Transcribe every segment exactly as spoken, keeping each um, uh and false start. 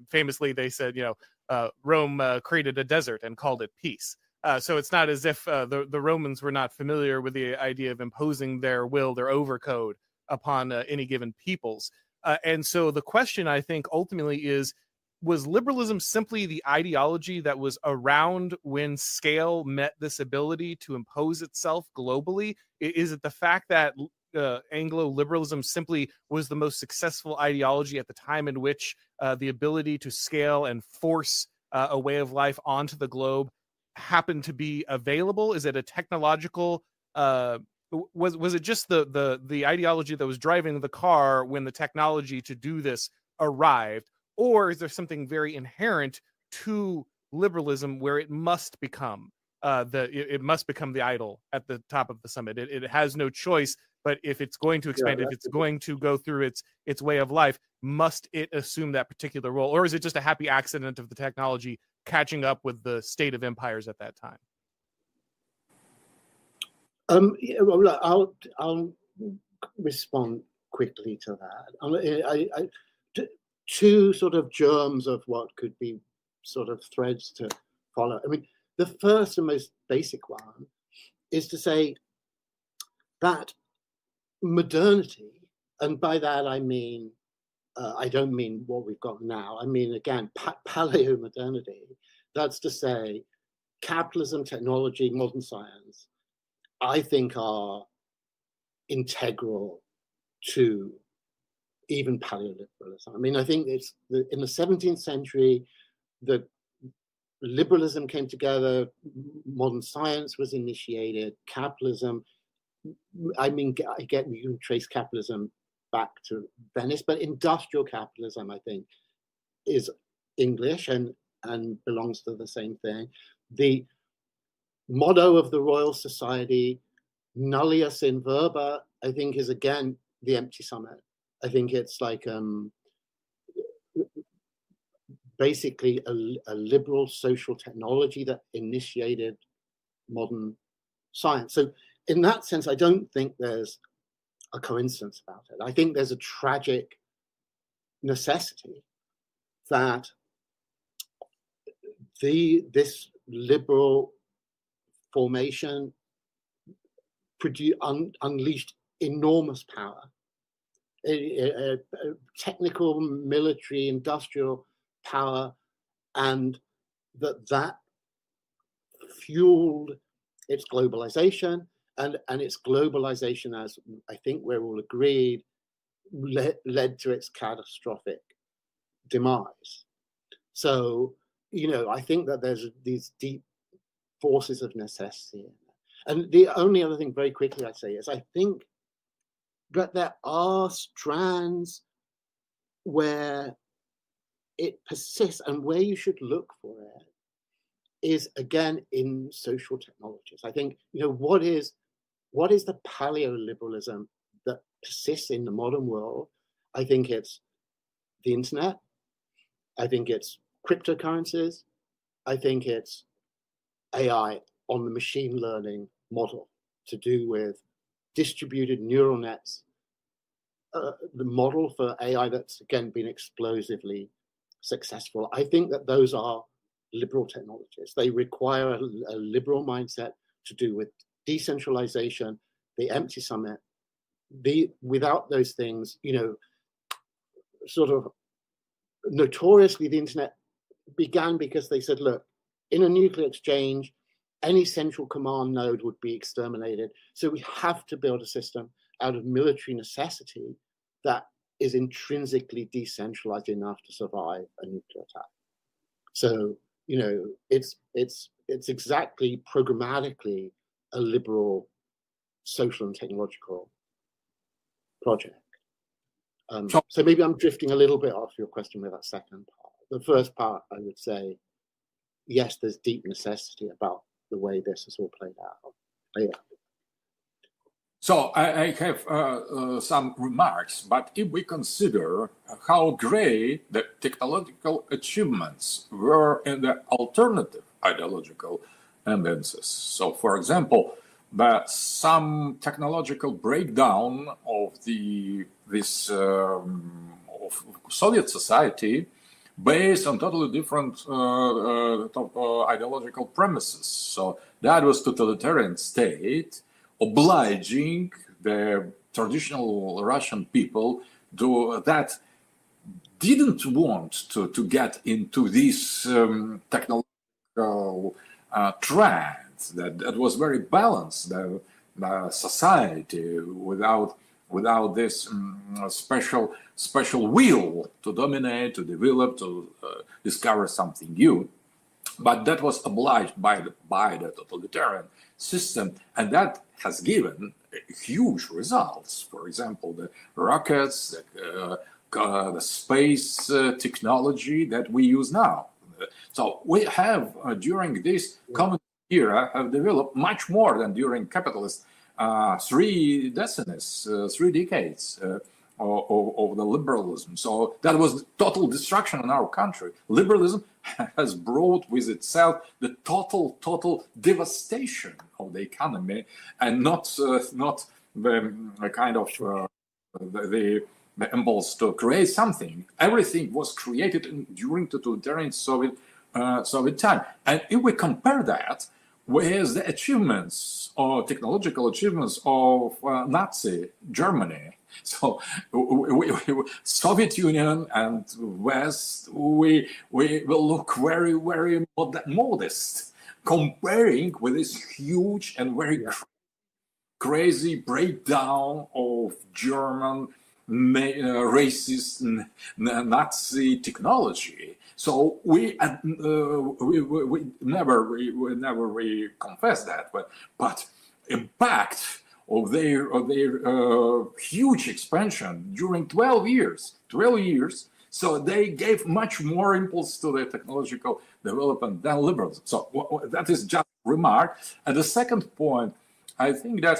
famously, they said, you know, uh, Rome uh, created a desert and called it peace. Uh, so it's not as if uh, the, the Romans were not familiar with the idea of imposing their will, their overcode upon uh, any given peoples. Uh, and so the question, I think, ultimately is, was liberalism simply the ideology that was around when scale met this ability to impose itself globally? Is it the fact that uh, Anglo-liberalism simply was the most successful ideology at the time in which uh, the ability to scale and force uh, a way of life onto the globe happened to be available? Is it a technological uh was was it just the the the ideology that was driving the car when the technology to do this arrived, or is there something very inherent to liberalism where it must become uh the it, it must become the idol at the top of the summit? It, it has no choice, but if it's going to expand, yeah, if it's going to go through its its way of life, must it assume that particular role, or is it just a happy accident of the technology catching up with the state of empires at that time? Um, yeah, well, look, I'll I'll respond quickly to that. I, I, I, two sort of germs of what could be sort of threads to follow. I mean, the first and most basic one is to say that modernity, and by that I mean, uh, I don't mean what we've got now. I mean, again, pa- paleo-modernity. That's to say, capitalism, technology, modern science, I think are integral to even paleoliberalism. I mean, I think it's the, in the seventeenth century, the liberalism came together, modern science was initiated, capitalism. I mean, I get you can trace capitalism back to Venice, but industrial capitalism, I think, is English and, and belongs to the same thing. The motto of the Royal Society, nullius in verba, I think is again the empty summit. I think it's like um, basically a, a liberal social technology that initiated modern science. So in that sense, I don't think there's a coincidence about it. I think there's a tragic necessity that the this liberal formation produ- un- unleashed enormous power, a, a, a technical, military, industrial power, and that that fueled its globalization, and, and its globalization, as I think we're all agreed, led, led to its catastrophic demise. So, you know, I think that there's these deep forces of necessity. And the only other thing very quickly I'd say is I think that there are strands where it persists, and where you should look for it is again in social technologies. I think, you know, what is what is the paleoliberalism that persists in the modern world? I think it's the internet. I think it's cryptocurrencies. I think it's A I on the machine learning model to do with distributed neural nets, uh, the model for A I that's again been explosively successful. I think that those are liberal technologies. They require a, a liberal mindset to do with decentralization, the empty summit. The, without those things, you know, sort of notoriously the internet began because they said, look, in a nuclear exchange, any central command node would be exterminated. So we have to build a system out of military necessity that is intrinsically decentralized enough to survive a nuclear attack. So, you know, it's it's it's exactly programmatically a liberal social and technological project. Um, so, so maybe I'm drifting a little bit off your question with that second part. The first part, I would say, yes, there's deep necessity about the way this has all played out. Yeah. So I, I have uh, uh, some remarks, but if we consider how great the technological achievements were in the alternative ideological tendencies. So, for example, the some technological breakdown of the this um, of Soviet society based on totally different uh, uh, uh, ideological premises. So that was totalitarian state obliging the traditional Russian people to, that didn't want to, to get into this um, technological uh, trend that, that was very balanced, the, the society without without this um, special special will to dominate, to develop, to uh, discover something new. But that was obliged by the, by the totalitarian system, and that has given huge results. For example, the rockets, the, uh, uh, the space uh, technology that we use now. So we have, uh, during this common era, have developed much more than during capitalist uh, three decennies, uh, three decades. Uh, Of, of the liberalism. So that was total destruction in our country. Liberalism has brought with itself the total, total devastation of the economy, and not uh, not the, the kind of uh, the, the, the impulse to create something. Everything was created in, during the totalitarian Soviet uh, Soviet time. And if we compare that with the achievements or technological achievements of uh, Nazi Germany. So we, we, Soviet Union and West, we, we will look very, very modest comparing with this huge and very yeah. cr crazy breakdown of German uh, racist Nazi technology. So we, uh, we, we, we never we, we never we confess that, but but impact of their of their uh, huge expansion during twelve years, twelve years. So they gave much more impulse to the technological development than liberals. So that is just a remark. And the second point, I think that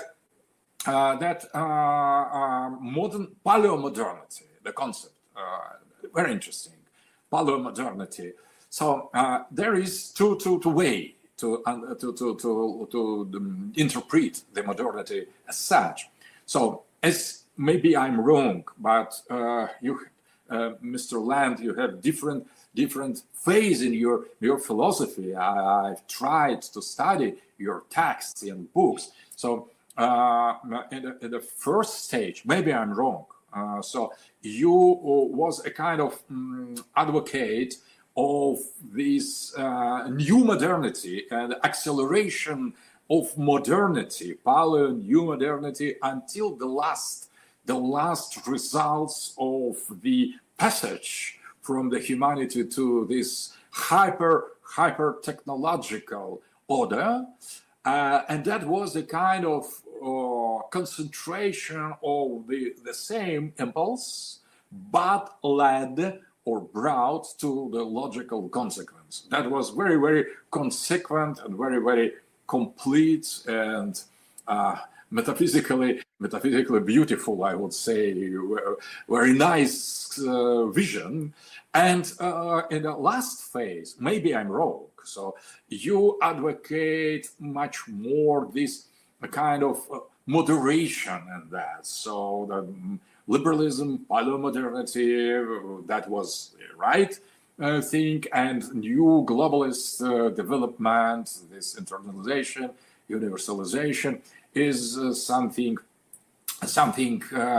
uh, that uh, uh, modern paleomodernity, the concept, uh, very interesting. Paleomodernity. So uh, there is two two two way to uh, to to to, to um, interpret the modernity as such. So as maybe I'm wrong, but uh, you, uh, Mister Land, you have different different phase in your your philosophy. I, I've tried to study your texts and books. So uh, in, the, in the first stage, maybe I'm wrong. Uh, so you was a kind of um, advocate of this uh, new modernity and acceleration of modernity, paleo new modernity, until the last, the last results of the passage from the humanity to this hyper, hyper technological order, uh, and that was a kind of Uh, concentration of the, the same impulse, but led or brought to the logical consequence. That was very, very consequent and very, very complete and uh, metaphysically, metaphysically beautiful, I would say, very nice uh, vision. And uh, in the last phase, maybe I'm wrong, so you advocate much more this a kind of uh, moderation in that. So the um, liberalism, paleomodernity, uh, that was right uh, thing, and new globalist uh, development, this internalization, universalization is uh, something something uh,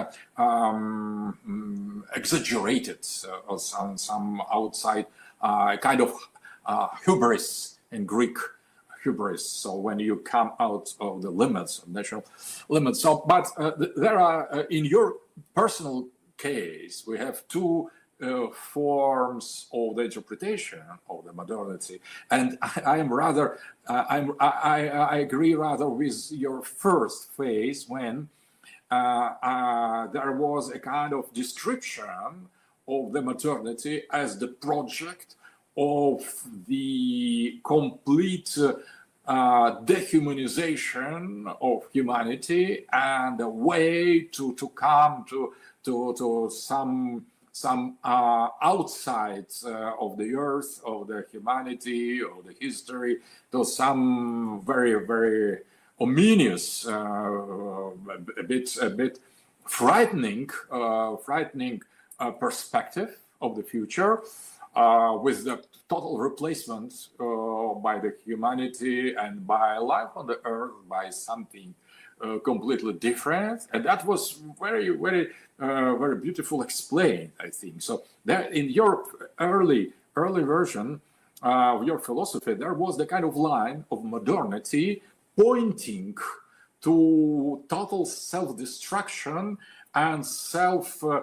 um, exaggerated, uh, or some, some outside uh, kind of uh, hubris in Greek. Hubris. So when you come out of the limits of national limits. So, but uh, th there are uh, in your personal case, we have two uh, forms of the interpretation of the modernity, and I, I am rather, uh, I'm, I, I agree rather with your first phase when uh, uh, there was a kind of description of the modernity as the project of the complete uh, uh, dehumanization of humanity and a way to, to come to, to, to some, some uh, outside uh, of the earth, of the humanity, of the history, to some very, very ominous, uh, a bit, a bit frightening, uh, frightening uh, perspective of the future. uh, with the total replacement uh, by the humanity and by life on the earth by something uh, completely different. And that was very, very, uh, very beautiful explained, I think. So there, in your early, early version uh, of your philosophy, there was the kind of line of modernity pointing to total self-destruction and self uh,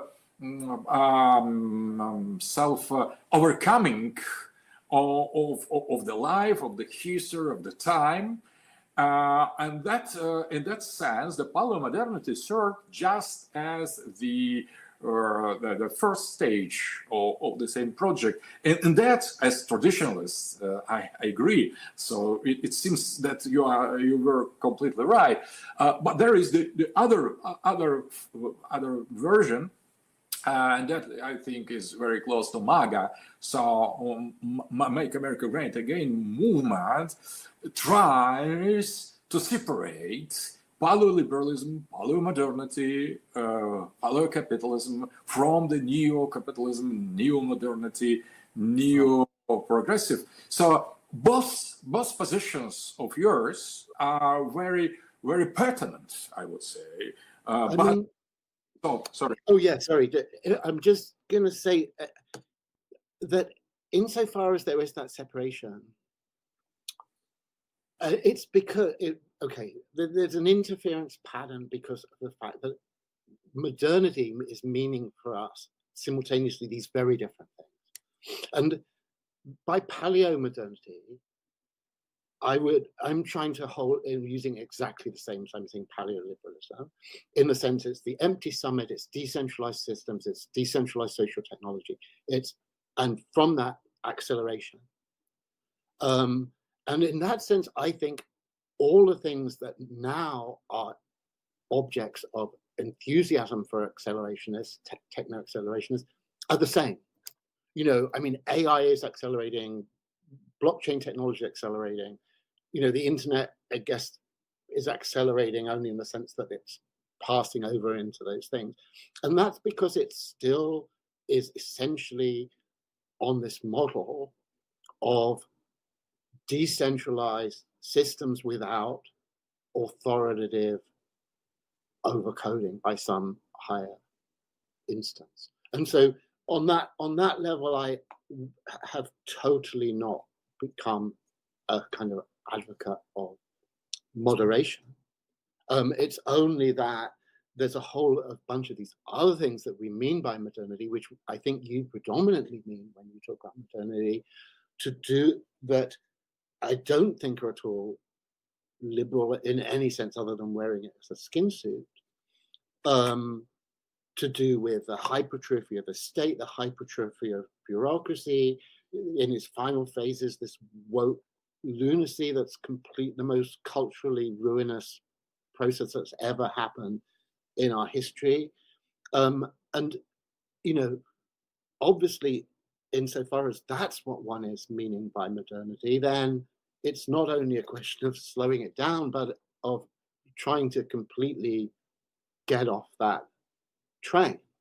um, self uh, overcoming of, of, of the life, of the history, of the time. Uh, and that, uh, in that sense, the paleomodernity served just as the uh, the, the first stage of, of the same project. And, and that, as traditionalists, uh, I, I agree. So it, it seems that you are you were completely right. Uh, but there is the, the other uh, other other version, uh, and that I think is very close to MAGA. So um, Make America Great Again movement tries to separate paleoliberalism, paleomodernity, uh, paleocapitalism from the neo-capitalism, neo-modernity, neo-progressive. So both both positions of yours are very, very pertinent, I would say. Uh, I but mean, oh, sorry. Oh yeah, sorry. I'm just going to say that insofar as there is that separation, uh, it's because it, okay, there's an interference pattern because of the fact that modernity is meaning for us simultaneously these very different things. And by paleo-modernity, I would, I'm trying to hold, in using exactly the same, so I'm saying paleoliberalism, in the sense it's the empty summit, it's decentralized systems, it's decentralized social technology, it's, and from that, acceleration. Um, and in that sense, I think all the things that now are objects of enthusiasm for accelerationists, te techno-accelerationists, are the same. You know, I mean, A I is accelerating, blockchain technology accelerating, you know, the internet, I guess, is accelerating only in the sense that it's passing over into those things. And that's because it still is essentially on this model of decentralized systems without authoritative overcoding by some higher instance. And so on that, on that level, I have totally not become a kind of advocate of moderation. Um, it's only that there's a whole a bunch of these other things that we mean by modernity, which I think you predominantly mean when you talk about modernity, to do that I don't think are at all liberal in any sense other than wearing it as a skin suit, um, to do with the hypertrophy of the state, the hypertrophy of bureaucracy, in its final phases, this woke lunacy that's complete, the most culturally ruinous process that's ever happened in our history. Um, and, you know, obviously, insofar as that's what one is meaning by modernity, then it's not only a question of slowing it down, but of trying to completely get off that train.